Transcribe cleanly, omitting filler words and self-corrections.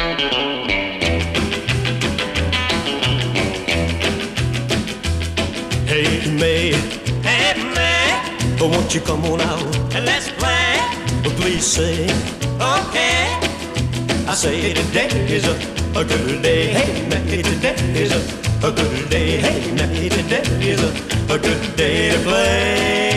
Hey May, hey May, won't you come on out and let's play? Please say, okay. I say today is a good day. Hey May, today is a good day. Hey May, today is a good day to play.